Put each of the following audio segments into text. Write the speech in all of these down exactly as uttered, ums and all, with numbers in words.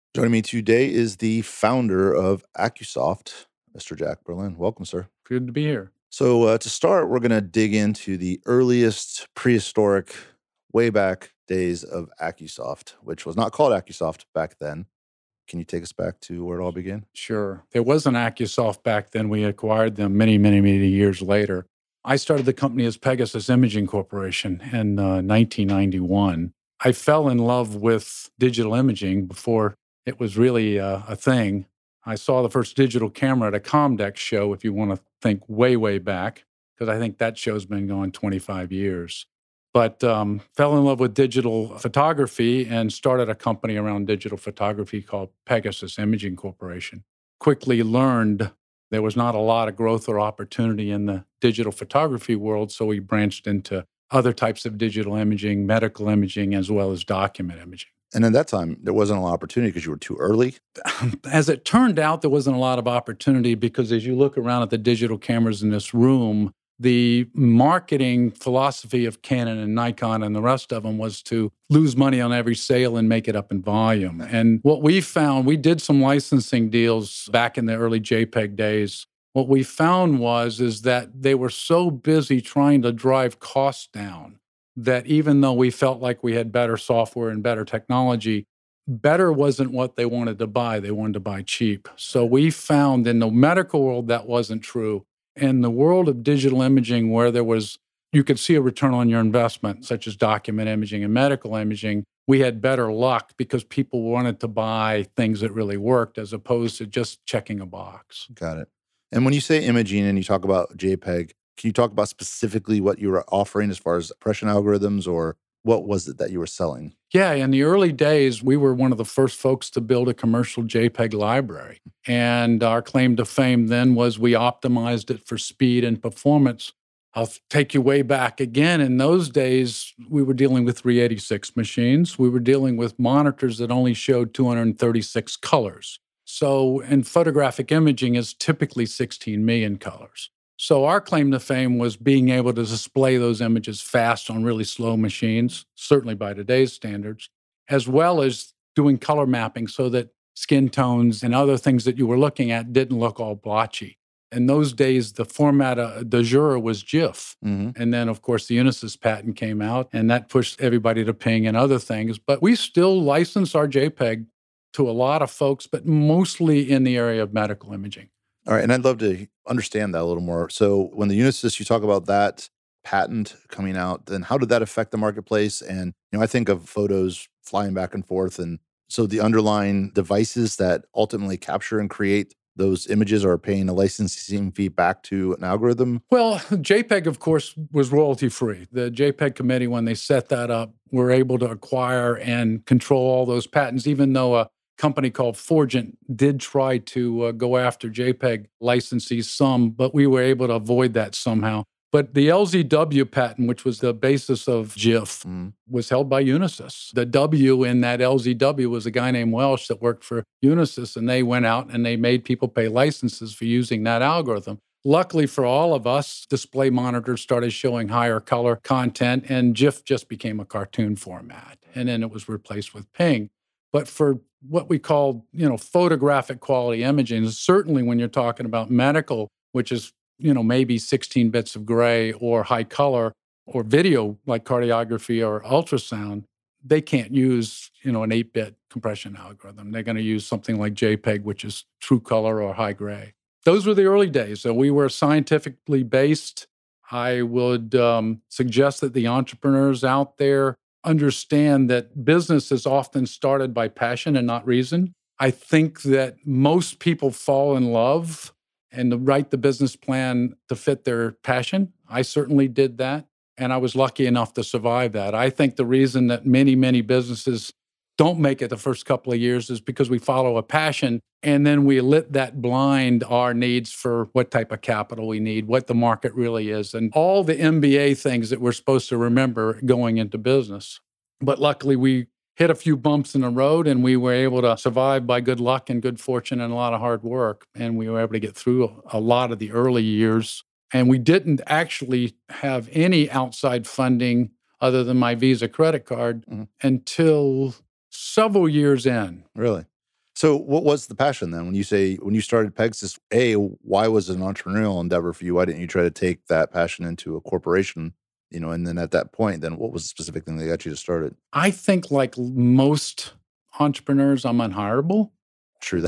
Joining me today is the founder of Accusoft, Mister Jack Berlin. Welcome, sir. Good to be here. So uh, to start, we're going to dig into the earliest prehistoric, way back days of Accusoft, which was not called Accusoft back then. Can you take us back to where it all began? Sure. There was an Accusoft back then. We acquired them many, many, many years later. I started the company as Pegasus Imaging Corporation in uh, nineteen ninety-one. I fell in love with digital imaging before it was really uh, a thing. I saw the first digital camera at a Comdex show, if you want to think way, way back, because I think that show's been going twenty-five years. But um, fell in love with digital photography and started a company around digital photography called Pegasus Imaging Corporation. Quickly learned there was not a lot of growth or opportunity in the digital photography world, so we branched into other types of digital imaging, medical imaging, as well as document imaging. And at that time, there wasn't a lot of opportunity because you were too early. As it turned out, there wasn't a lot of opportunity because as you look around at the digital cameras in this room, the marketing philosophy of Canon and Nikon and the rest of them was to lose money on every sale and make it up in volume. And what we found, we did some licensing deals back in the early JPEG days. What we found was is that they were so busy trying to drive costs down that even though we felt like we had better software and better technology, better wasn't what they wanted to buy. They wanted to buy cheap. So we found in the medical world that wasn't true. In the world of digital imaging, where there was, you could see a return on your investment, such as document imaging and medical imaging, we had better luck because people wanted to buy things that really worked as opposed to just checking a box. Got it. And when you say imaging and you talk about JPEG, can you talk about specifically what you were offering as far as impression algorithms, or what was it that you were selling? Yeah, in the early days, we were one of the first folks to build a commercial JPEG library. And our claim to fame then was we optimized it for speed and performance. I'll take you way back again. In those days, we were dealing with three eighty-six machines. We were dealing with monitors that only showed two hundred thirty-six colors. So, in photographic imaging is typically sixteen million colors. So our claim to fame was being able to display those images fast on really slow machines, certainly by today's standards, as well as doing color mapping so that skin tones and other things that you were looking at didn't look all blotchy. In those days, the format uh, de jure was GIF. Mm-hmm. And then, of course, the Unisys patent came out, and that pushed everybody to ping and other things. But we still license our JPEG to a lot of folks, but mostly in the area of medical imaging. All right, and I'd love to understand that a little more. So when the Unisys, you talk about that patent coming out, then how did that affect the marketplace? And, you know, I think of photos flying back and forth. And so the underlying devices that ultimately capture and create those images are paying a licensing fee back to an algorithm? Well, JPEG, of course, was royalty-free. The JPEG committee, when they set that up, were able to acquire and control all those patents, even though a company called Forgent did try to uh, go after JPEG licensees some, but we were able to avoid that somehow. But the L Z W patent, which was the basis of GIF, Mm. was held by Unisys. The W in that L Z W was a guy named Welsh that worked for Unisys, and they went out and they made people pay licenses for using that algorithm. Luckily for all of us, display monitors started showing higher color content, and GIF just became a cartoon format, and then it was replaced with Ping. But for what we call, you know, photographic quality imaging, certainly when you're talking about medical, which is, you know, maybe sixteen bits of gray or high color, or video like cardiography or ultrasound, they can't use, you know, an eight-bit compression algorithm. They're going to use something like JPEG, which is true color or high gray. Those were the early days. So we were scientifically based. I would um, suggest that the entrepreneurs out there understand that business is often started by passion and not reason. I think that most people fall in love and write the business plan to fit their passion. I certainly did that, and I was lucky enough to survive that. I think the reason that many, many businesses don't make it the first couple of years is because we follow a passion, and then we let that blind our needs for what type of capital we need, what the market really is, and all the M B A things that we're supposed to remember going into business. But luckily, we hit a few bumps in the road, and we were able to survive by good luck and good fortune and a lot of hard work. And we were able to get through a lot of the early years. And we didn't actually have any outside funding other than my Visa credit card Mhm. until several years in. Really? So what was the passion then? When you say, when you started Pegasus, A, why was it an entrepreneurial endeavor for you? Why didn't you try to take that passion into a corporation? You know, and then at that point, then what was the specific thing that got you to start it? I think like most entrepreneurs, I'm unhireable. True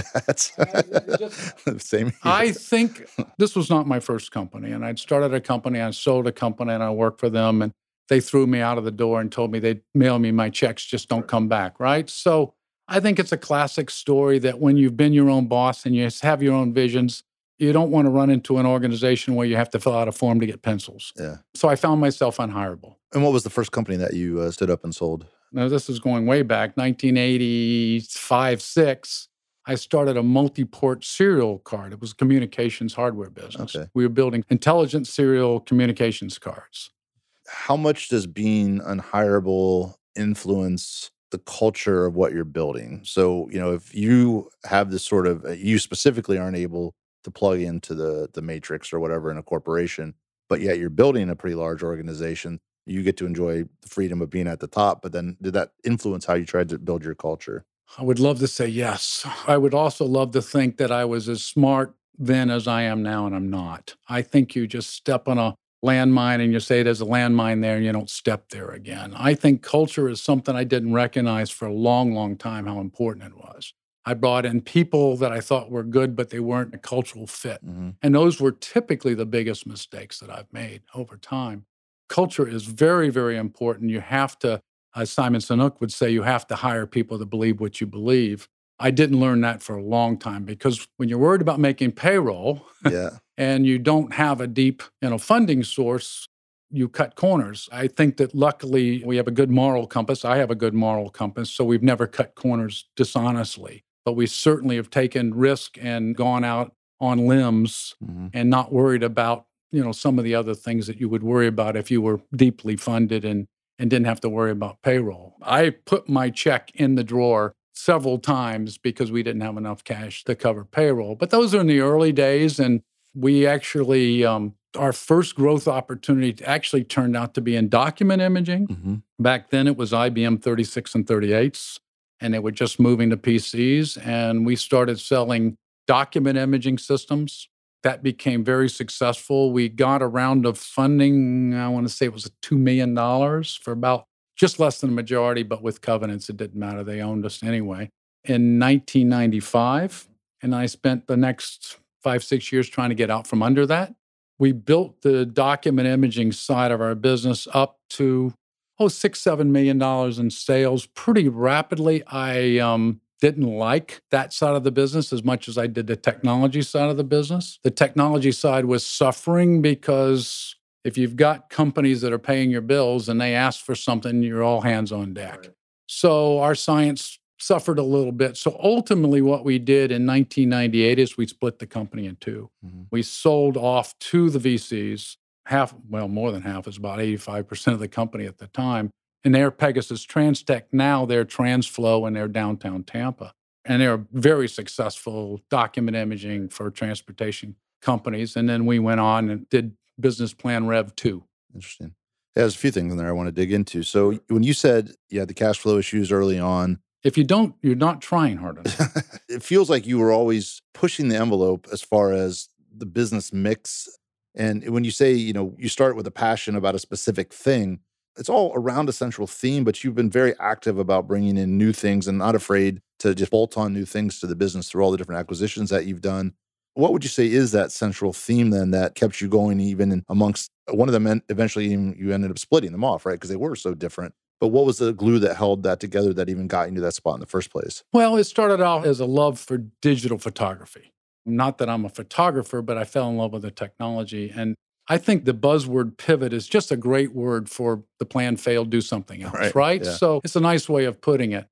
that. Same here. I think this was not my first company. And I'd started a company, I sold a company, and I worked for them. And they threw me out of the door and told me they'd mail me my checks, just don't come back, right? So I think it's a classic story that when you've been your own boss and you have your own visions, you don't want to run into an organization where you have to fill out a form to get pencils. Yeah. So I found myself unhireable. And what was the first company that you uh, stood up and sold? Now, this is going way back, nineteen eighty-five, six. I started a multi-port serial card. It was a communications hardware business. Okay. We were building intelligent serial communications cards. How much does being unhireable influence the culture of what you're building? So, you know, if you have this sort of, uh, you specifically aren't able to plug into the the matrix or whatever in a corporation, but yet you're building a pretty large organization, you get to enjoy the freedom of being at the top. But then did that influence how you tried to build your culture? I would love to say yes. I would also love to think that I was as smart then as I am now, and I'm not. I think you just step on a landmine and you say there's a landmine there and you don't step there again. I think culture is something I didn't recognize for a long, long time how important it was. I brought in people that I thought were good, but they weren't a cultural fit. Mm-hmm. And those were typically the biggest mistakes that I've made over time. Culture is very, very important. You have to, as Simon Sinek would say, you have to hire people to believe what you believe. I didn't learn that for a long time because when you're worried about making payroll Yeah. and you don't have a deep, you know, funding source, you cut corners. I think that luckily we have a good moral compass. I have a good moral compass, so we've never cut corners dishonestly. But we certainly have taken risk and gone out on limbs Mm-hmm. and not worried about, you know, some of the other things that you would worry about if you were deeply funded and and didn't have to worry about payroll. I put my check in the drawer several times because we didn't have enough cash to cover payroll. But those are in the early days, and we actually, um, our first growth opportunity actually turned out to be in document imaging. Mm-hmm. Back then it was I B M thirty-six and thirty-eights, and they were just moving to P Cs, and we started selling document imaging systems. That became very successful. We got a round of funding, I want to say it was two million dollars for about just less than a majority, but with covenants, it didn't matter. They owned us anyway. In nineteen ninety-five, and I spent the next five, six years trying to get out from under that. We built the document imaging side of our business up to, oh, six, seven million dollars in sales pretty rapidly. I um, didn't like that side of the business as much as I did the technology side of the business. The technology side was suffering because if you've got companies that are paying your bills and they ask for something, you're all hands on deck. Right. So our science suffered a little bit. So ultimately what we did in nineteen ninety-eight is we split the company in two. Mm-hmm. We sold off to the V Cs. Half, well, more than half, is about eighty-five percent of the company at the time. And they're Pegasus Transtech. Now they're TransFlow and they're downtown Tampa. And they're very successful document imaging for transportation companies. And then we went on and did Business Plan Rev two. Interesting. Yeah, there's a few things in there I want to dig into. So when you said you had the cash flow issues early on. If you don't, you're not trying hard enough. It feels like you were always pushing the envelope as far as the business mix. And when you say, you know, you start with a passion about a specific thing, it's all around a central theme, but you've been very active about bringing in new things and not afraid to just bolt on new things to the business through all the different acquisitions that you've done. What would you say is that central theme then that kept you going even in amongst one of them? Eventually you ended up splitting them off, right? Because they were so different. But what was the glue that held that together that even got you to that spot in the first place? Well, it started out as a love for digital photography. Not that I'm a photographer, but I fell in love with the technology. And I think the buzzword pivot is just a great word for the plan failed, do something else, right? right? Yeah. So it's a nice way of putting it.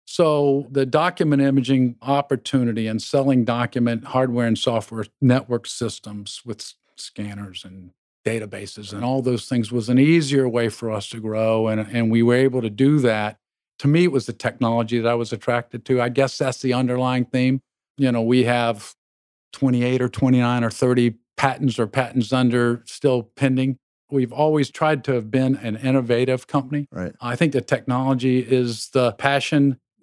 So the document imaging opportunity and selling document hardware and software network systems with scanners and databases and all those things was an easier way for us to grow. And, and we were able to do that. To me, it was the technology that I was attracted to. I guess that's the underlying theme. You know, we have twenty-eight or twenty-nine or thirty patents or patents under still pending. We've always tried to have been an innovative company. Right. I think the technology is the passion.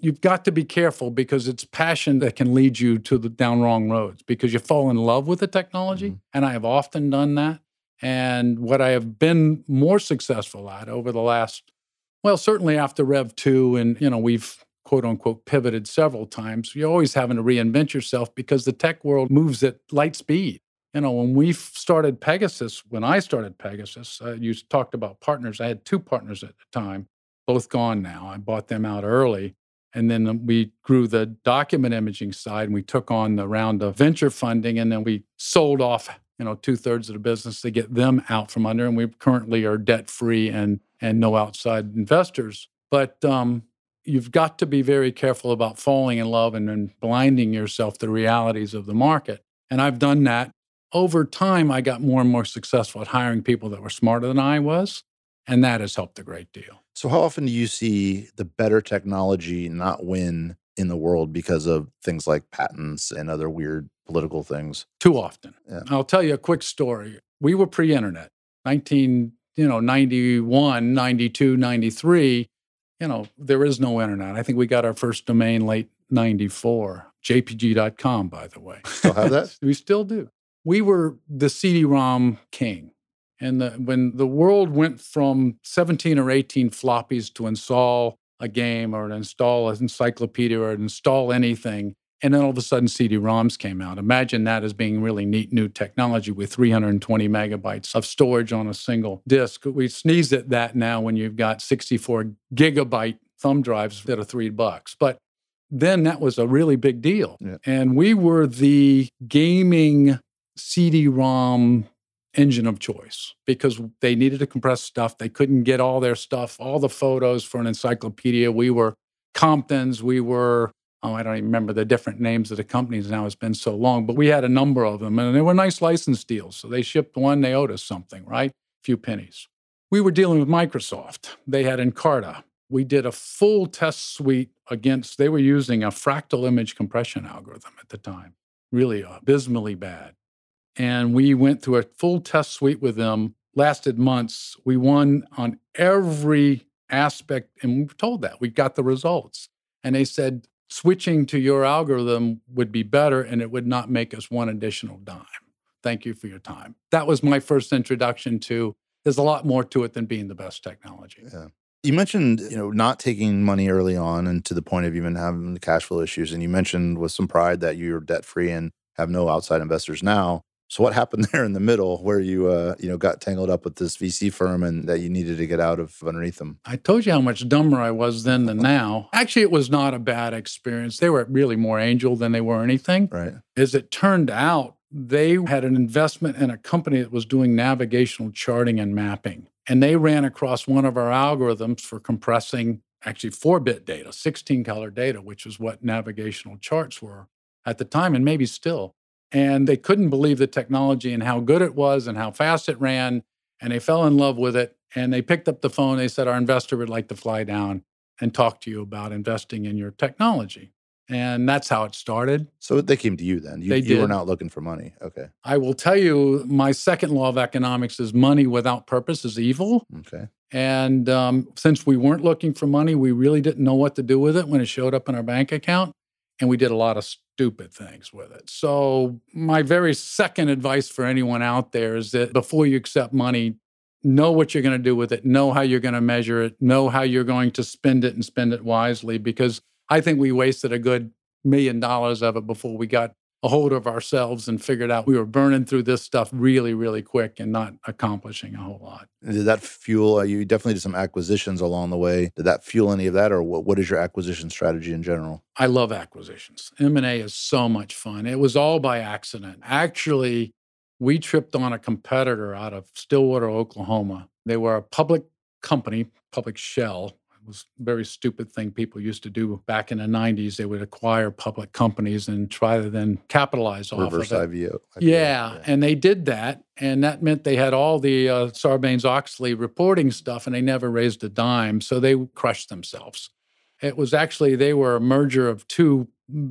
you've got to be careful because it's passion that can lead you to the down wrong roads because you fall in love with the technology. Mhm. And I have often done that. And what I have been more successful at over the last, well, certainly after Rev two, and, you know, we've quote unquote pivoted several times, you're always having to reinvent yourself because the tech world moves at light speed. You know, when we started Pegasus, when I started Pegasus, uh, you talked about partners. I had two partners at the time, both gone now. I bought them out early. And then we grew the document imaging side and we took on the round of venture funding. And then we sold off, you know, two thirds of the business to get them out from under. And we currently are debt free and, and no outside investors. But um, you've got to be very careful about falling in love and then blinding yourself to the realities of the market. And I've done that. Over time, I got more and more successful at hiring people that were smarter than I was. And that has helped a great deal. So how often do you see the better technology not win in the world because of things like patents and other weird political things? Too often. Yeah. I'll tell you a quick story. We were pre-internet, nineteen, you know, ninety-one, ninety-two, ninety-three. You know, there is no internet. I think we got our first domain late ninety-four. J P G dot com, by the way. Still have that? We still do. We were the C D ROM king. And the, when the world went from seventeen or eighteen floppies to install a game or to install an encyclopedia or to install anything, and then all of a sudden C D ROMs came out. Imagine that as being really neat new technology with three hundred twenty megabytes of storage on a single disk. We sneeze at that now when you've got sixty-four gigabyte thumb drives that are three bucks. But then that was a really big deal. Yeah. And we were the gaming C D ROM engine of choice because they needed to compress stuff. They couldn't get all their stuff, all the photos for an encyclopedia. We were Compton's, we were, oh, I don't even remember the different names of the companies now. It's been so long, but we had a number of them and they were nice license deals. So they shipped one, they owed us something, right? A few pennies. We were dealing with Microsoft. They had Encarta. We did a full test suite against, they were using a fractal image compression algorithm at the time, really abysmally bad. And we went through a full test suite with them, lasted months. We won on every aspect, and we were told that. We got the results. And they said, switching to your algorithm would be better, and it would not make us one additional dime. Thank you for your time. That was my first introduction to, there's a lot more to it than being the best technology. Yeah. You mentioned, you know, not taking money early on and to the point of even having the cash flow issues. And you mentioned with some pride that you're debt-free and have no outside investors now. So what happened there in the middle where you, uh, you know, got tangled up with this V C firm and that you needed to get out of underneath them? I told you how much dumber I was then than now. Actually, it was not a bad experience. They were really more angel than they were anything. Right. As it turned out, they had an investment in a company that was doing navigational charting and mapping. And they ran across one of our algorithms for compressing actually four-bit data, sixteen-color data, which is what navigational charts were at the time and maybe still. And they couldn't believe the technology and how good it was and how fast it ran. And they fell in love with it. And they picked up the phone. They said, our investor would like to fly down and talk to you about investing in your technology. And that's how it started. So they came to you then. You, They you were did. not looking for money. Okay. I will tell you, my second law of economics is money without purpose is evil. Okay. And um, since we weren't looking for money, we really didn't know what to do with it when it showed up in our bank account. And we did a lot of stupid things with it. So my very second advice for anyone out there is that before you accept money, know what you're going to do with it, know how you're going to measure it, know how you're going to spend it and spend it wisely. Because I think we wasted a good million dollars of it before we got a hold of ourselves and figured out we were burning through this stuff really, really quick and not accomplishing a whole lot. Did that fuel, uh, you definitely did some acquisitions along the way. Did that fuel any of that, or what, what is your acquisition strategy in general? I love acquisitions. M and A is so much fun. It was all by accident. Actually, we tripped on a competitor out of Stillwater, Oklahoma. They were a public company, public shell. It was a very stupid thing people used to do back in the nineties. They would acquire public companies and try to then capitalize off Reverse of it. I V O. Yeah, and they did that, and that meant they had all the uh, Sarbanes-Oxley reporting stuff, and they never raised a dime, so they crushed themselves. It was actually, they were a merger of two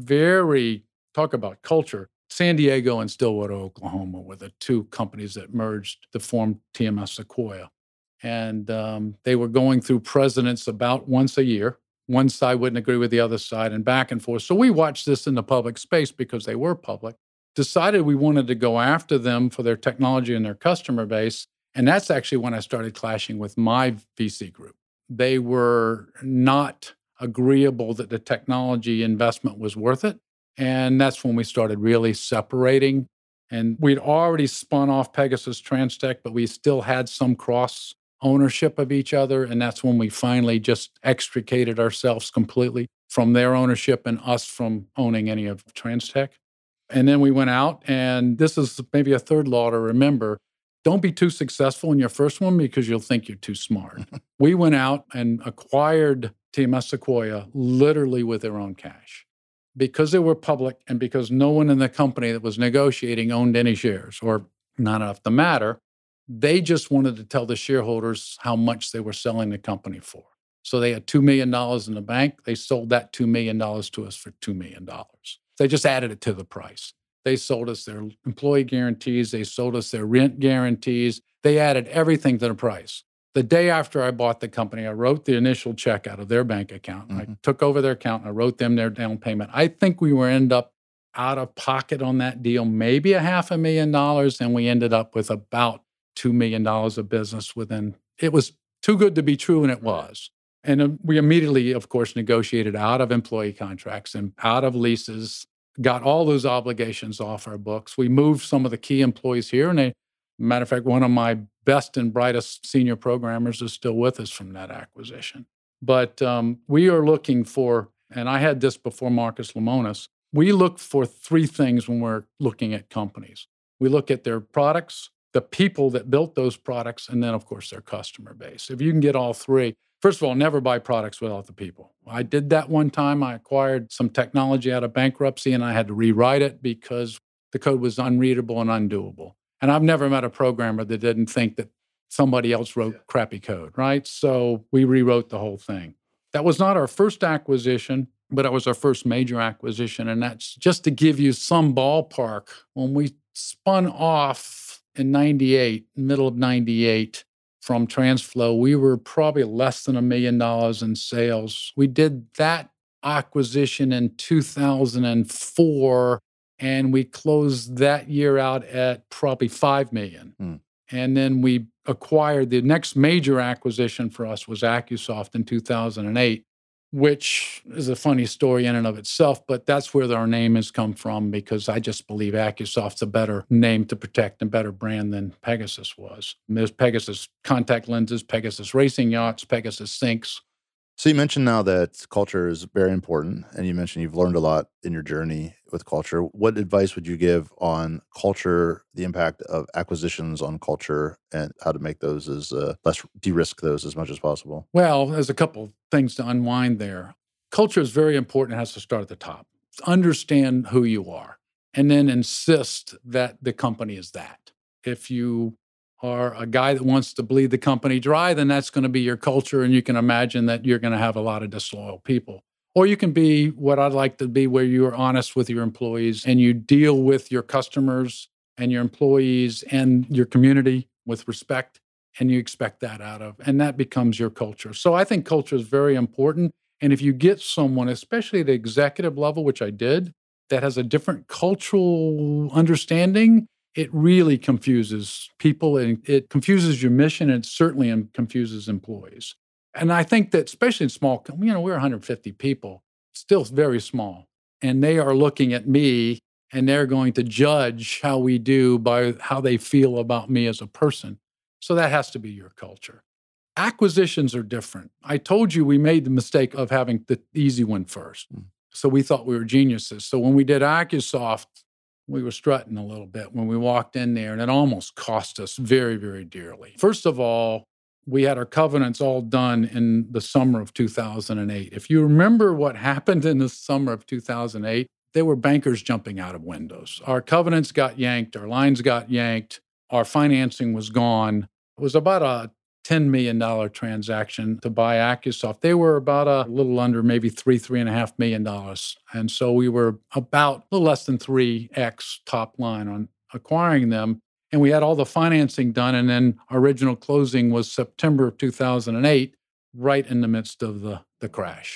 very, talk about culture, San Diego and Stillwater, Oklahoma were the two companies that merged to form T M S Sequoia. And um, they were going through presidents about once a year, one side wouldn't agree with the other side and back and forth. So we watched this in the public space because they were public, decided we wanted to go after them for their technology and their customer base. And that's actually when I started clashing with my V C group. They were not agreeable that the technology investment was worth it. And that's when we started really separating. And we'd already spun off Pegasus Transtech, but we still had some cross ownership of each other. And that's when we finally just extricated ourselves completely from their ownership and us from owning any of Transtech. And then we went out, and this is maybe a third law to remember. Don't be too successful in your first one because you'll think you're too smart. We went out and acquired T M S Sequoia literally with their own cash. Because they were public and because no one in the company that was negotiating owned any shares, or not enough to matter, they just wanted to tell the shareholders how much they were selling the company for. So they had two million dollars in the bank. They sold that two million dollars to us for two million dollars. They just added it to the price. They sold us their employee guarantees. They sold us their rent guarantees. They added everything to the price. The day after I bought the company, I wrote the initial check out of their bank account. Mm-hmm. I took over their account and I wrote them their down payment. I think we were end up out of pocket on that deal, maybe a half a million dollars, and we ended up with about two million dollars of business within. It was too good to be true, and it was. And uh, we immediately, of course, negotiated out of employee contracts and out of leases, got all those obligations off our books. We moved some of the key employees here, and they, matter of fact, one of my best and brightest senior programmers is still with us from that acquisition. But um, we are looking for, and I had this before Marcus Lemonis, we look for three things when we're looking at companies. We look at their products, the people that built those products, and then, of course, their customer base. If you can get all three, first of all, never buy products without the people. I did that one time. I acquired some technology out of bankruptcy, and I had to rewrite it because the code was unreadable and undoable. And I've never met a programmer that didn't think that somebody else wrote yeah. crappy code, right? So we rewrote the whole thing. That was not our first acquisition, but it was our first major acquisition. And that's just to give you some ballpark. When we spun off in ninety-eight, middle of ninety-eight, from TransFlow, we were probably less than a million dollars in sales. We did that acquisition in two thousand four, and we closed that year out at probably five million dollars. Hmm. And then we acquired, the next major acquisition for us was Accusoft in two thousand eight, which is a funny story in and of itself, but that's where our name has come from, because I just believe Accusoft's a better name to protect and better brand than Pegasus was. And there's Pegasus contact lenses, Pegasus racing yachts, Pegasus sinks. So you mentioned now that culture is very important, and you mentioned you've learned a lot in your journey with culture. What advice would you give on culture, the impact of acquisitions on culture, and how to make those as uh, less de-risk those as much as possible? Well, there's a couple things to unwind there. Culture is very important. It has to start at the top. Understand who you are, and then insist that the company is that. If you are a guy that wants to bleed the company dry, then that's going to be your culture, and you can imagine that you're going to have a lot of disloyal people. Or you can be what I'd like to be, where you are honest with your employees and you deal with your customers and your employees and your community with respect, and you expect that out of, and that becomes your culture. So I think culture is very important. And if you get someone, especially at the executive level, which I did, that has a different cultural understanding, it really confuses people, and it confuses your mission, and it certainly confuses employees. And I think that especially in small, you know, we're one hundred fifty people, still very small. And they are looking at me, and they're going to judge how we do by how they feel about me as a person. So that has to be your culture. Acquisitions are different. I told you we made the mistake of having the easy one first. Mm. So we thought we were geniuses. So when we did Accusoft, we were strutting a little bit when we walked in there, and it almost cost us very, very dearly. First of all, we had our covenants all done in the summer of two thousand eight. If you remember what happened in the summer of two thousand eight, there were bankers jumping out of windows. Our covenants got yanked, our lines got yanked, our financing was gone. It was about a ten million dollars transaction to buy Accusoft. They were about a little under maybe three, three and a half million dollars. And so we were about a little less than three X top line on acquiring them. And we had all the financing done. And then our original closing was September of two thousand eight, right in the midst of the, the crash.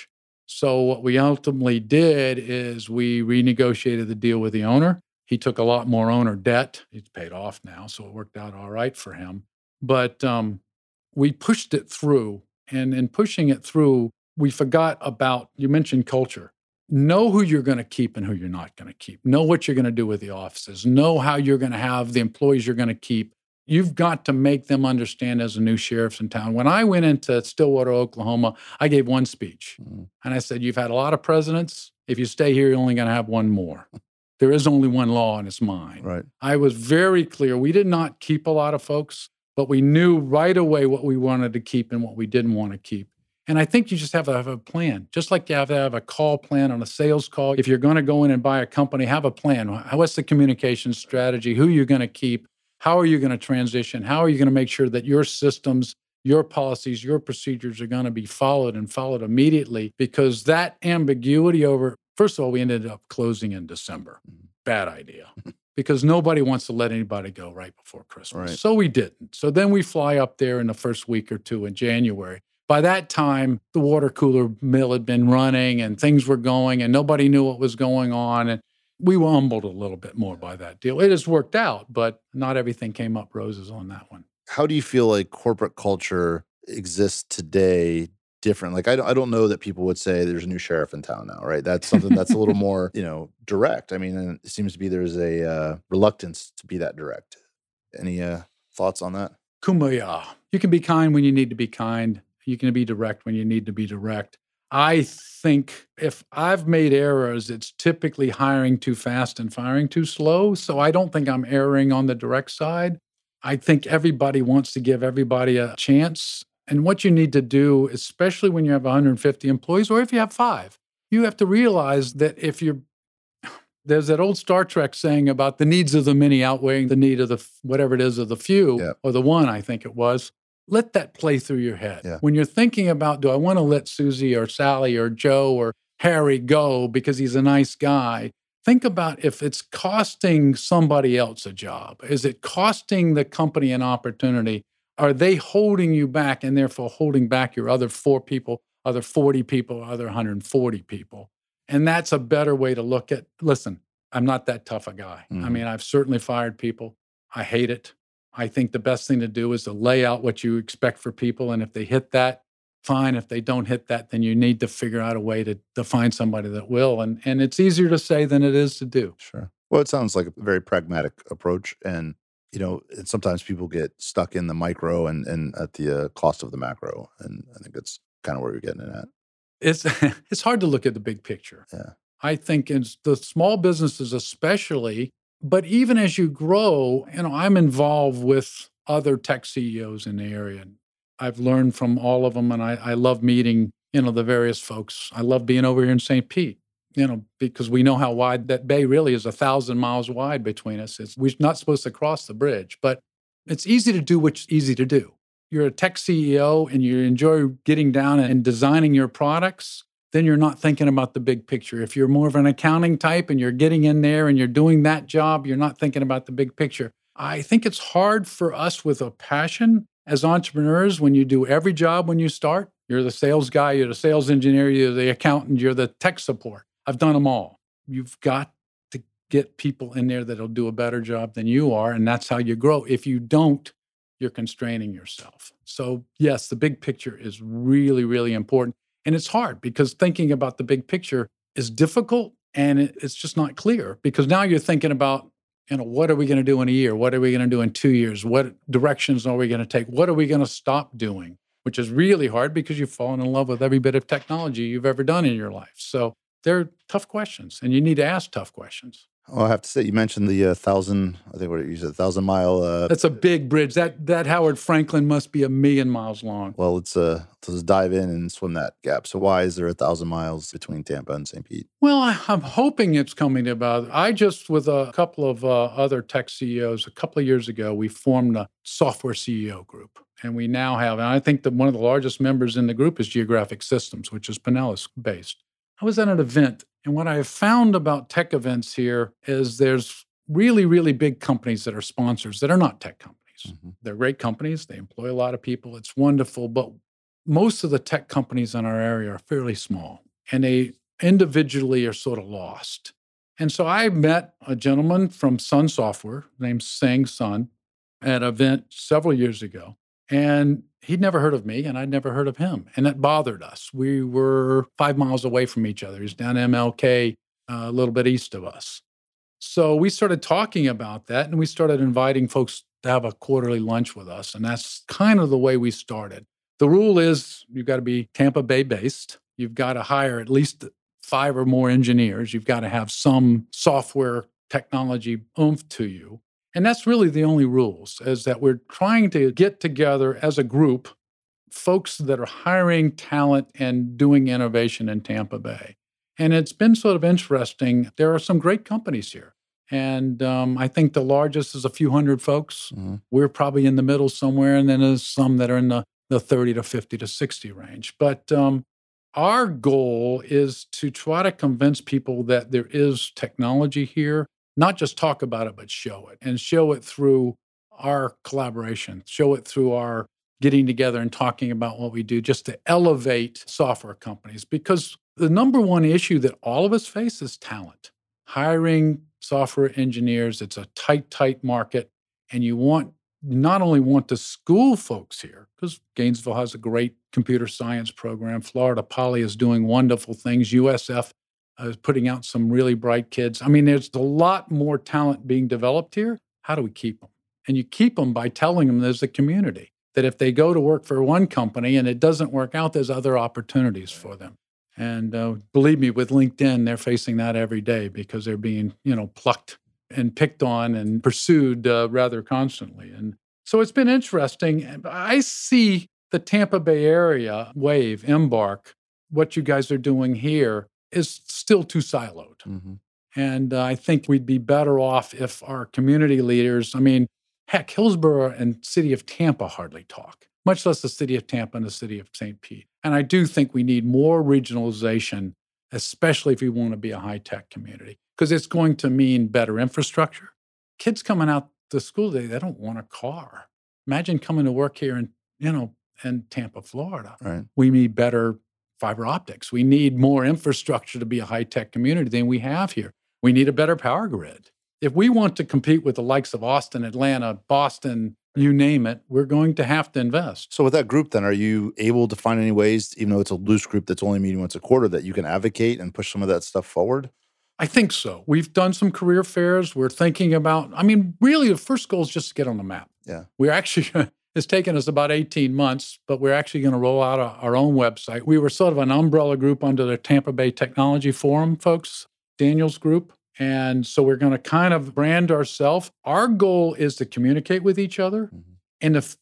So what we ultimately did is we renegotiated the deal with the owner. He took a lot more owner debt. He's paid off now, so it worked out all right for him. But um, we pushed it through. And in pushing it through, we forgot about, you mentioned culture. Know who you're going to keep and who you're not going to keep. Know what you're going to do with the offices. Know how you're going to have the employees you're going to keep. You've got to make them understand as a new sheriff in town. When I went into Stillwater, Oklahoma, I gave one speech. Mm-hmm. And I said, you've had a lot of presidents. If you stay here, you're only going to have one more. There is only one law, and it's mine. Right. I was very clear. We did not keep a lot of folks, but we knew right away what we wanted to keep and what we didn't want to keep. And I think you just have to have a plan, just like you have to have a call plan on a sales call. If you're going to go in and buy a company, have a plan. What's the communication strategy? Who you're going to keep? How are you going to transition? How are you going to make sure that your systems, your policies, your procedures are going to be followed and followed immediately? Because that ambiguity over, first of all, we ended up closing in December. Bad idea. Because nobody wants to let anybody go right before Christmas. Right. So we didn't. So then we fly up there in the first week or two in January. By that time, the water cooler mill had been running and things were going and nobody knew what was going on. And we were humbled a little bit more by that deal. It has worked out, but not everything came up roses on that one. How do you feel like corporate culture exists today different? Like, I don't, I don't know that people would say there's a new sheriff in town now, right? That's something that's a little more, you know, direct. I mean, and it seems to be there's a uh, reluctance to be that direct. Any uh, thoughts on that? Kumbaya. You can be kind when you need to be kind. You can be direct when you need to be direct. I think if I've made errors, it's typically hiring too fast and firing too slow. So I don't think I'm erring on the direct side. I think everybody wants to give everybody a chance. And what you need to do, especially when you have one hundred fifty employees, or if you have five, you have to realize that if you're, there's that old Star Trek saying about the needs of the many outweighing the need of the, whatever it is, of the few, yeah. or the one, I think it was. Let that play through your head. Yeah. When you're thinking about, do I want to let Susie or Sally or Joe or Harry go because he's a nice guy? Think about if it's costing somebody else a job. Is it costing the company an opportunity? Are they holding you back and therefore holding back your other four people, other forty people, other one hundred forty people? And that's a better way to look at, listen, I'm not that tough a guy. Mm-hmm. I mean, I've certainly fired people. I hate it. I think the best thing to do is to lay out what you expect for people. And if they hit that, fine. If they don't hit that, then you need to figure out a way to, to find somebody that will. And, and it's easier to say than it is to do. Sure. Well, it sounds like a very pragmatic approach. And, you know, and sometimes people get stuck in the micro and, and at the uh, cost of the macro. And I think that's kind of where you're getting it at. It's, it's hard to look at the big picture. Yeah. I think in the small businesses especially, but even as you grow, you know, I'm involved with other tech C E Os in the area. I've learned from all of them, and I, I love meeting, you know, the various folks. I love being over here in Saint Pete, you know, because we know how wide that bay really is, a thousand miles wide between us. It's, we're not supposed to cross the bridge, but it's easy to do what's easy to do. You're a tech C E O and you enjoy getting down and designing your products, then you're not thinking about the big picture. If you're more of an accounting type and you're getting in there and you're doing that job, you're not thinking about the big picture. I think it's hard for us with a passion as entrepreneurs when you do every job when you start. You're the sales guy, you're the sales engineer, you're the accountant, you're the tech support. I've done them all. You've got to get people in there that'll do a better job than you are, and that's how you grow. If you don't, you're constraining yourself. So yes, the big picture is really, really important. And it's hard because thinking about the big picture is difficult and it, it's just not clear because now you're thinking about, you know, what are we going to do in a year? What are we going to do in two years? What directions are we going to take? What are we going to stop doing? Which is really hard because you've fallen in love with every bit of technology you've ever done in your life. So they're tough questions and you need to ask tough questions. Well, I have to say, you mentioned the uh, thousand, I think what you said, thousand mile. Uh, That's a big bridge. That that Howard Franklin must be a million miles long. Well, let's, uh, let's dive in and swim that gap. So why is there a thousand miles between Tampa and Saint Pete? Well, I, I'm hoping it's coming about. I just, with a couple of uh, other tech C E Os, a couple of years ago, we formed a software C E O group. And we now have, and I think that one of the largest members in the group is Geographic Systems, which is Pinellas based. I was at an event, and what I have found about tech events here is there's really, really big companies that are sponsors that are not tech companies. Mm-hmm. They're great companies. They employ a lot of people. It's wonderful. But most of the tech companies in our area are fairly small. and they individually are sort of lost. And so I met a gentleman from Sun Software named Sang Sun at an event several years ago. And he'd never heard of me, and I'd never heard of him. And that bothered us. We were five miles away from each other. He's down M L K, uh, a little bit east of us. So we started talking about that, and we started inviting folks to have a quarterly lunch with us. And that's kind of the way we started. The rule is you've got to be Tampa Bay based. You've got to hire at least five or more engineers. You've got to have some software technology oomph to you. And that's really the only rules, is that we're trying to get together as a group, folks that are hiring talent and doing innovation in Tampa Bay. And it's been sort of interesting. There are some great companies here. And um, I think the largest is a few hundred folks. Mm-hmm. We're probably in the middle somewhere. And then there's some that are in the, the thirty to fifty to sixty range. But um, our goal is to try to convince people that there is technology here, not just talk about it, but show it, and show it through our collaboration, show it through our getting together and talking about what we do, just to elevate software companies. Because the number one issue that all of us face is talent. Hiring software engineers, it's a tight, tight market, and you want not only want to school folks here, because Gainesville has a great computer science program, Florida Poly is doing wonderful things, U S F is putting out some really bright kids. I mean, there's a lot more talent being developed here. How do we keep them? And you keep them by telling them there's a community, that if they go to work for one company and it doesn't work out, there's other opportunities for them. And uh, believe me, with LinkedIn, they're facing that every day because they're being, you know, plucked and picked on and pursued uh, rather constantly. And so it's been interesting. I see the Tampa Bay area wave, Embark, what you guys are doing here is still too siloed. Mm-hmm. And uh, I think we'd be better off if our community leaders, I mean, heck, Hillsborough and City of Tampa hardly talk, much less the City of Tampa and the City of Saint Pete. And I do think we need more regionalization, especially if we want to be a high-tech community, because it's going to mean better infrastructure. Kids coming out to school today, they don't want a car. Imagine coming to work here in, you know, in Tampa, Florida. Right. We need better fiber optics. We need more infrastructure to be a high-tech community than we have here. We need a better power grid. If we want to compete with the likes of Austin, Atlanta, Boston, you name it, we're going to have to invest. So with that group then, are you able to find any ways, even though it's a loose group that's only meeting once a quarter, that you can advocate and push some of that stuff forward? I think so. We've done some career fairs. We're thinking about, I mean, really the first goal is just to get on the map. Yeah. We're actually, it's taken us about eighteen months, but we're actually going to roll out a, our own website. We were sort of an umbrella group under the Tampa Bay Technology Forum folks, Daniel's group. And so we're going to kind of brand ourselves. Our goal is to communicate with each other. Mm-hmm. And if,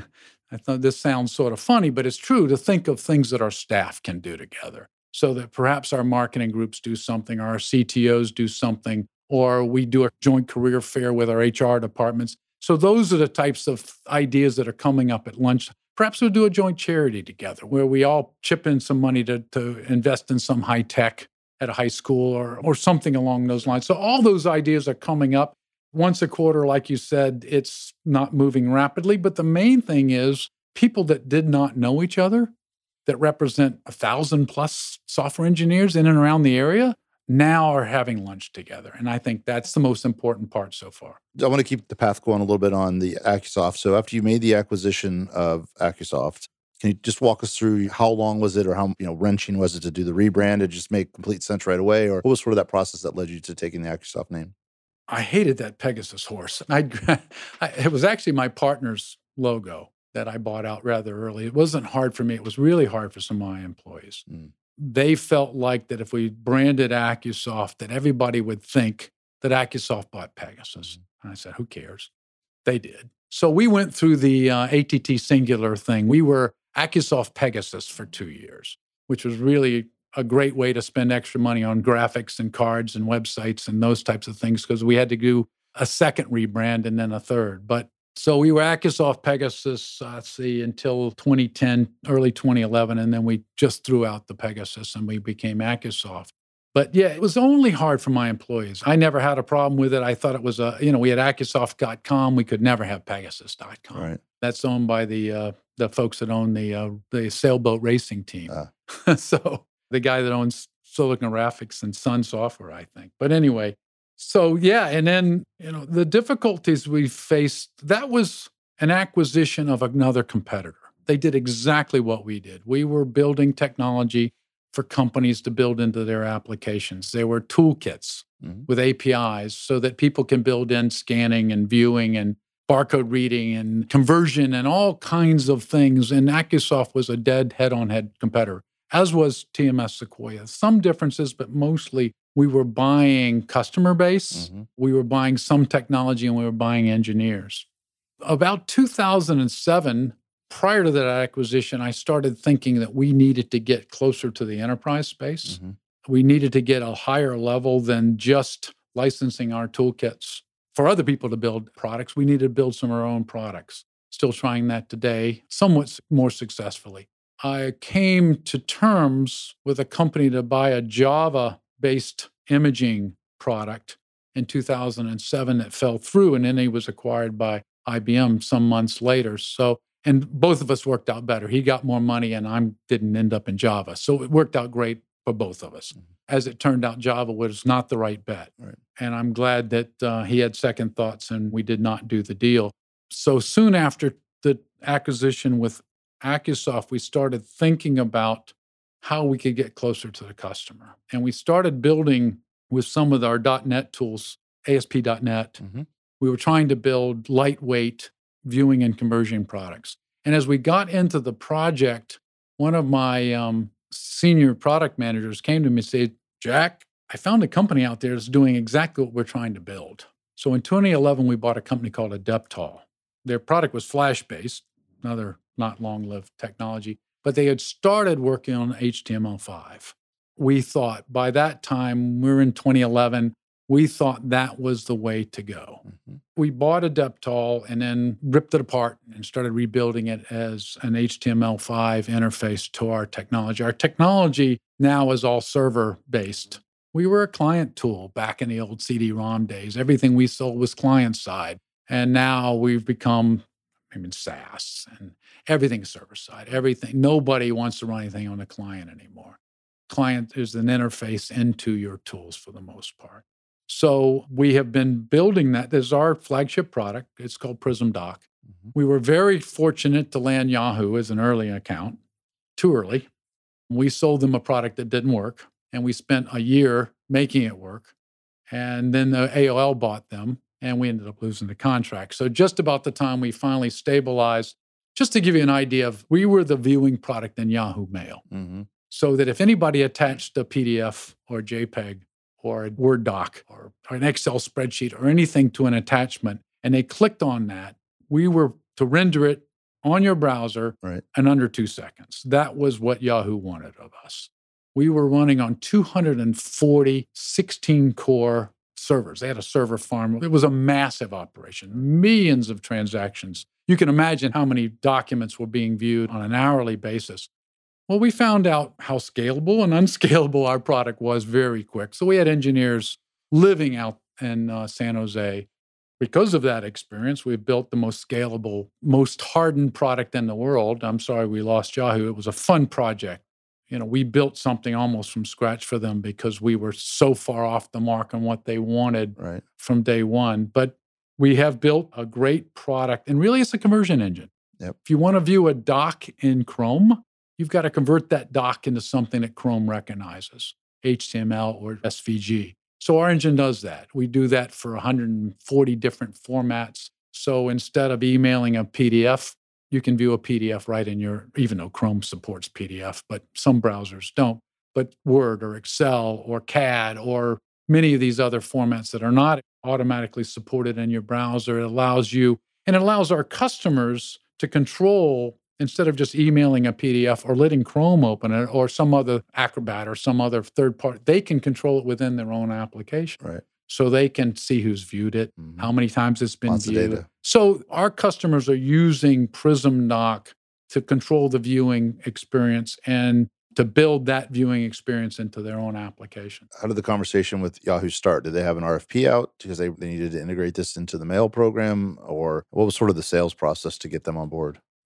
I thought this sounds sort of funny, but it's true, to think of things that our staff can do together, so that perhaps our marketing groups do something, or our C T Os do something, or we do a joint career fair with our H R departments. So those are the types of ideas that are coming up at lunch. Perhaps we'll do a joint charity together where we all chip in some money to, to invest in some high tech at a high school, or or something along those lines. So all those ideas are coming up. Once a quarter, like you said, it's not moving rapidly. But the main thing is people that did not know each other, that represent a thousand plus software engineers in and around the area, now are having lunch together. And I think that's the most important part so far. I want to keep the path going a little bit on the Accusoft. So after you made the acquisition of Accusoft, can you just walk us through how long was it, or how, you know, wrenching was it to do the rebrand? Did it just make complete sense right away? Or what was sort of that process that led you to taking the Accusoft name? I hated that Pegasus horse. I, I, it was actually my partner's logo that I bought out rather early. It wasn't hard for me. It was really hard for some of my employees. Mm. They felt like that if we branded Accusoft, that everybody would think that Accusoft bought Pegasus. Mm. And I said, who cares? They did. So we went through the uh, A T T Singular thing. We were Accusoft Pegasus for two years, which was really a great way to spend extra money on graphics and cards and websites and those types of things, because we had to do a second rebrand and then a third. But so we were Accusoft Pegasus, uh, let's see, until twenty ten, early twenty eleven, and then we just threw out the Pegasus and we became Accusoft. But yeah, it was only hard for my employees. I never had a problem with it. I thought it was a, you know, we had Accusoft dot com. We could never have Pegasus dot com. Right. That's owned by the uh, the folks that own the uh, the sailboat racing team. Uh. So the guy that owns Silicon Graphics and Sun Software, I think. But anyway, so yeah, and then, you know, the difficulties we faced, that was an acquisition of another competitor. They did exactly what we did. We were building technology for companies to build into their applications. They were toolkits mm-hmm. with A P Is so that people can build in scanning and viewing and barcode reading and conversion and all kinds of things. And Accusoft was a dead head-on-head competitor, as was T M S Sequoia. Some differences, but mostly we were buying customer base, mm-hmm. we were buying some technology, and we were buying engineers. About two thousand seven, prior to that acquisition, I started thinking that we needed to get closer to the enterprise space. Mm-hmm. We needed to get a higher level than just licensing our toolkits for other people to build products. We needed to build some of our own products. Still trying that today, somewhat more successfully. I came to terms with a company to buy a Java-based imaging product in two thousand seven that fell through, and then he was acquired by I B M some months later. So, and both of us worked out better. He got more money, and I didn't end up in Java. So it worked out great for both of us. Mm-hmm. As it turned out, Java was not the right bet. Right. And I'm glad that uh, he had second thoughts, and we did not do the deal. So soon after the acquisition with Accusoft, we started thinking about how we could get closer to the customer. And we started building with some of our .NET tools, A S P dot net. Mm-hmm. We were trying to build lightweight viewing and conversion products. And as we got into the project, one of my um, senior product managers came to me and said, Jack, I found a company out there that's doing exactly what we're trying to build. So in twenty eleven, we bought a company called Adeptal. Their product was Flash-based, another not long-lived technology, but they had started working on H T M L five. We thought by that time, we were in twenty eleven, we thought that was the way to go. Mm-hmm. We bought Adeptal and then ripped it apart and started rebuilding it as an H T M L five interface to our technology. Our technology now is all server-based. We were a client tool back in the old C D ROM days. Everything we sold was client-side. And now we've become, I mean, SaaS and everything's server-side. Everything. Nobody wants to run anything on a client anymore. Client is an interface into your tools for the most part. So we have been building that. This is our flagship product. It's called Prism Dock. Mm-hmm. We were very fortunate to land Yahoo as an early account, too early. We sold them a product that didn't work, and we spent a year making it work. And then the A O L bought them, and we ended up losing the contract. So just about the time we finally stabilized, just to give you an idea of, we were the viewing product in Yahoo Mail. Mm-hmm. So that if anybody attached a P D F or JPEG or a Word doc or, or an Excel spreadsheet or anything to an attachment, and they clicked on that, we were to render it on your browser right. in under two seconds. That was what Yahoo wanted of us. We were running on two hundred forty sixteen-core servers. They had a server farm. It was a massive operation, millions of transactions. You can imagine how many documents were being viewed on an hourly basis. Well, we found out how scalable and unscalable our product was very quick. So we had engineers living out in uh, San Jose. Because of that experience, we've built the most scalable, most hardened product in the world. I'm sorry we lost Yahoo. It was a fun project. You know, we built something almost from scratch for them because we were so far off the mark on what they wanted right. from day one. But we have built a great product, and really it's a conversion engine. Yep. If you want to view a doc in Chrome, you've got to convert that doc into something that Chrome recognizes, H T M L or S V G. So our engine does that. We do that for one hundred forty different formats. So instead of emailing a P D F, you can view a P D F right in your, even though Chrome supports P D F, but some browsers don't. But Word or Excel or C A D or many of these other formats that are not automatically supported in your browser, it allows you, and it allows our customers to control, instead of just emailing a P D F or letting Chrome open it or some other Acrobat or some other third party, they can control it within their own application. Right. So they can see who's viewed it, mm-hmm. how many times it's been Lots viewed. So our customers are using Prism Dock to control the viewing experience and to build that viewing experience into their own application. How did the conversation with Yahoo start? Did they have an R F P out because they, they needed to integrate this into the mail program? Or what was sort of the sales process to get them on board?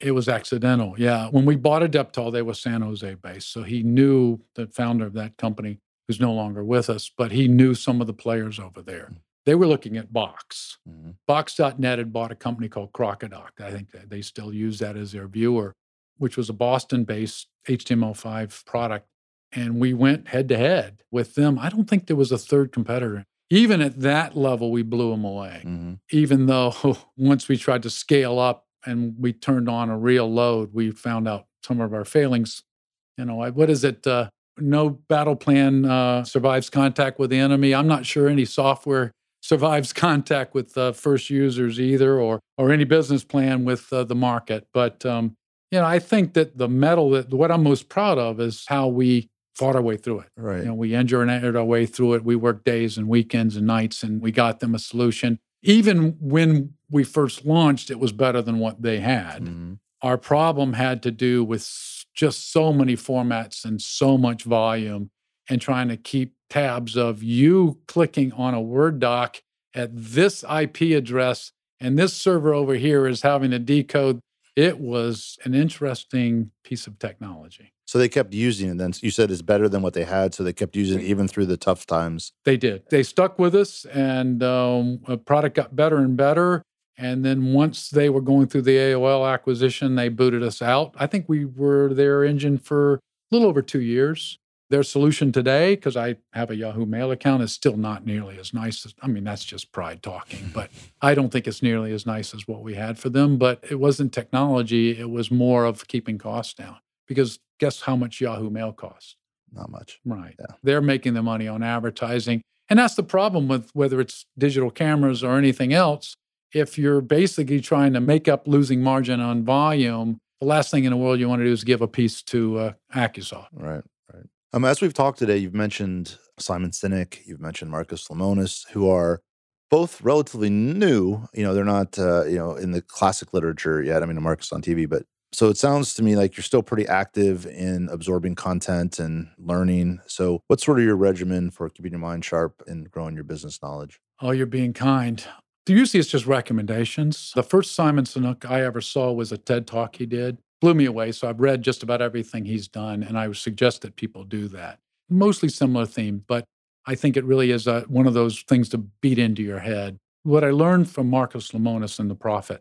It was accidental, yeah. When we bought Adeptol, they were San Jose based. So he knew the founder of that company, who's no longer with us, but he knew some of the players over there. They were looking at Box. Mm-hmm. Box dot net had bought a company called Crocodoc. I think they still use that as their viewer, which was a Boston-based H T M L five product. And we went head-to-head with them. I don't think there was a third competitor. Even at that level, we blew them away. Mm-hmm. Even though once we tried to scale up and we turned on a real load, we found out some of our failings. You know, what is it? Uh, no battle plan uh, survives contact with the enemy. I'm not sure any software survives contact with uh, first users either, or or any business plan with uh, the market. But um, you know, I think that the metal that what I'm most proud of is how we fought our way through it. Right. You know, we engineered our way through it. We worked days and weekends and nights, and we got them a solution. Even when we first launched, it was better than what they had. Mm-hmm. Our problem had to do with just so many formats and so much volume, and trying to keep tabs of you clicking on a Word doc at this I P address, and this server over here is having to decode. It was an interesting piece of technology. So they kept using it then. You said it's better than what they had, so they kept using it even through the tough times. They did. They stuck with us, and um, the product got better and better. And then once they were going through the A O L acquisition, they booted us out. I think we were their engine for a little over two years. Their solution today, because I have a Yahoo Mail account, is still not nearly as nice as, I mean, that's just pride talking, but I don't think it's nearly as nice as what we had for them. But it wasn't technology. It was more of keeping costs down. Because guess how much Yahoo Mail costs? Not much. Right. Yeah. They're making the money on advertising. And that's the problem with whether it's digital cameras or anything else. If you're basically trying to make up losing margin on volume, the last thing in the world you want to do is give a piece to uh, Accusoft. Right, right. Um, as we've talked today, you've mentioned Simon Sinek, you've mentioned Marcus Lemonis, who are both relatively new. You know, they're not, uh, you know, in the classic literature yet. I mean, Marcus on T V, but so it sounds to me like you're still pretty active in absorbing content and learning. So what's sort of your regimen for keeping your mind sharp and growing your business knowledge? Oh, you're being kind. Usually it's just recommendations. The first Simon Sinek I ever saw was a TED Talk he did. Blew me away. So I've read just about everything he's done, and I would suggest that people do that. Mostly similar theme, but I think it really is a, one of those things to beat into your head. What I learned from Marcus Lemonis and The Prophet,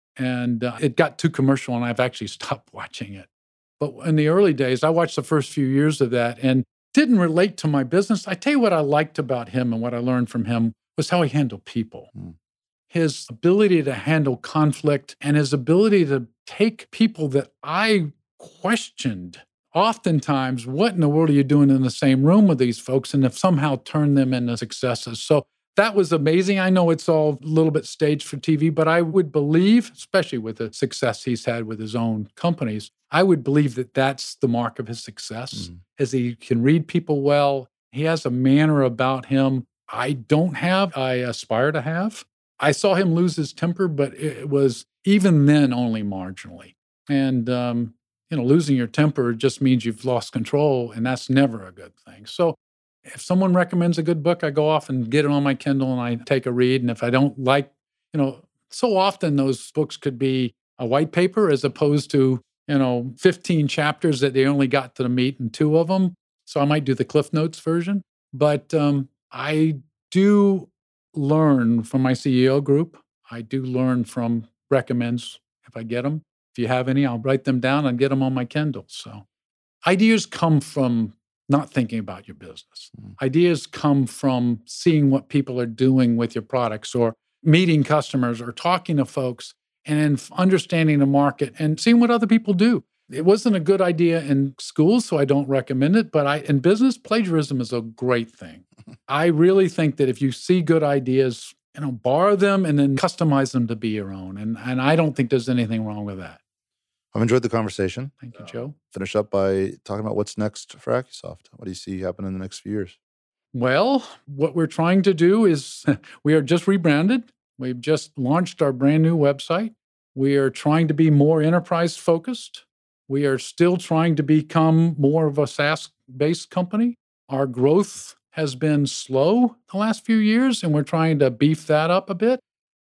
and uh, it got too commercial, and I've actually stopped watching it. But in the early days, I watched the first few years of that and didn't relate to my business. I tell you what I liked about him and what I learned from him was how he handled people. Mm. His ability to handle conflict and his ability to take people that I questioned, oftentimes, what in the world are you doing in the same room with these folks, and have somehow turned them into successes. So that was amazing. I know it's all a little bit staged for T V, but I would believe, especially with the success he's had with his own companies, I would believe that that's the mark of his success, mm-hmm. is he can read people well. He has a manner about him I don't have, I aspire to have. I saw him lose his temper, but it was even then only marginally. And, um, you know, losing your temper just means you've lost control, and that's never a good thing. So if someone recommends a good book, I go off and get it on my Kindle and I take a read. And if I don't like, you know, so often those books could be a white paper as opposed to, you know, fifteen chapters that they only got to the meat in two of them. So I might do the Cliff Notes version. But um, I do learn from my C E O group. I do learn from recommends if I get them. If you have any, I'll write them down and get them on my Kindle. So ideas come from not thinking about your business. Mm. Ideas come from seeing what people are doing with your products, or meeting customers, or talking to folks, and then understanding the market and seeing what other people do. It wasn't a good idea in school, so I don't recommend it. But I, in business, plagiarism is a great thing. I really think that if you see good ideas, you know, borrow them and then customize them to be your own. And, and I don't think there's anything wrong with that. I've enjoyed the conversation. Thank you, Joe. Uh, finish up by talking about what's next for Accusoft. What do you see happening in the next few years? Well, what we're trying to do is we are just rebranded. We've just launched our brand new website. We are trying to be more enterprise focused. We are still trying to become more of a SaaS-based company. Our growth has been slow the last few years, and we're trying to beef that up a bit.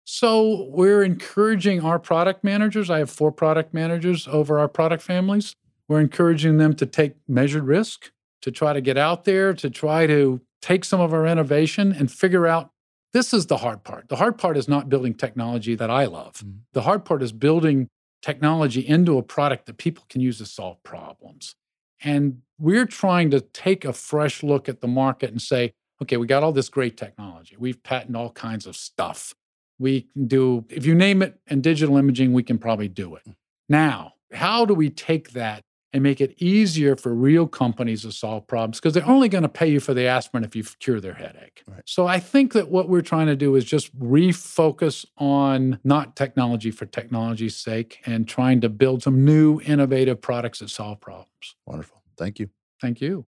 So we're encouraging our product managers. I have four product managers over our product families. We're encouraging them to take measured risk, to try to get out there, to try to take some of our innovation and figure out this is the hard part. The hard part is not building technology that I love. Mm. The hard part is building technology into a product that people can use to solve problems. And we're trying to take a fresh look at the market and say, okay, we got all this great technology. We've patented all kinds of stuff. We can do, if you name it, in digital imaging, we can probably do it. Now, how do we take that and make it easier for real companies to solve problems? Because they're only going to pay you for the aspirin if you cure their headache. Right. So I think that what we're trying to do is just refocus on not technology for technology's sake and trying to build some new innovative products that solve problems. Wonderful. Thank you. Thank you.